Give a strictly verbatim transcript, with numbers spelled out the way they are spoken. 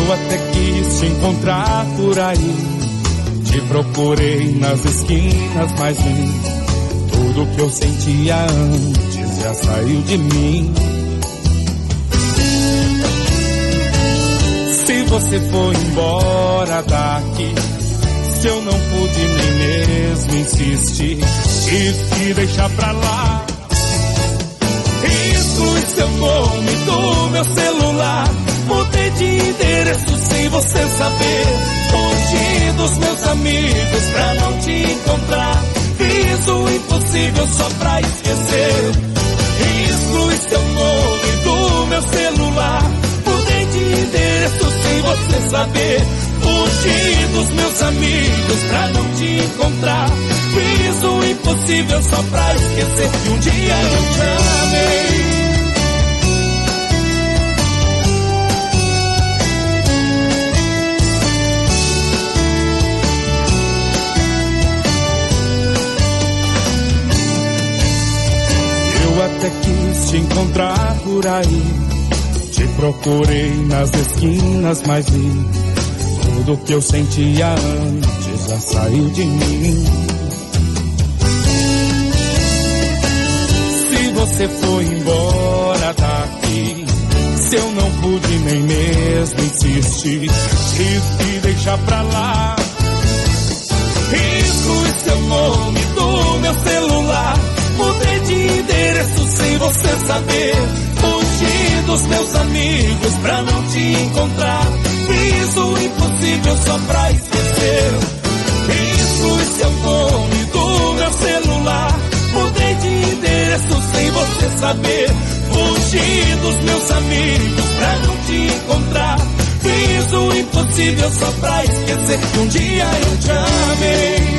Eu até quis te encontrar por aí, te procurei nas esquinas, mas nem tudo que eu sentia antes já saiu de mim. Se você foi embora daqui, se eu não pude nem mesmo insistir, tive que deixar pra lá. Exclui seu nome do meu celular, mudei de endereço sem você saber, fugi dos meus amigos pra não te encontrar, fiz o impossível só pra esquecer. Exclui seu nome do meu celular, mudei de endereço sem você saber, fugi dos meus amigos pra não te encontrar, fiz o impossível só pra esquecer que um dia eu te amei. Eu até quis te encontrar por aí, te procurei nas esquinas, mas vi tudo que eu sentia antes já saiu de mim. Se você foi embora daqui, se eu não pude nem mesmo insistir, tive que deixar pra lá. Exclui seu nome do meu celular, mudei de endereço sem você saber, fugi dos meus amigos pra não te encontrar, fiz o impossível só pra esquecer. Exclui seu nome do meu celular, mudei de endereço sem você saber, fugi dos meus amigos pra não te encontrar, fiz o impossível só pra esquecer que um dia eu te amei.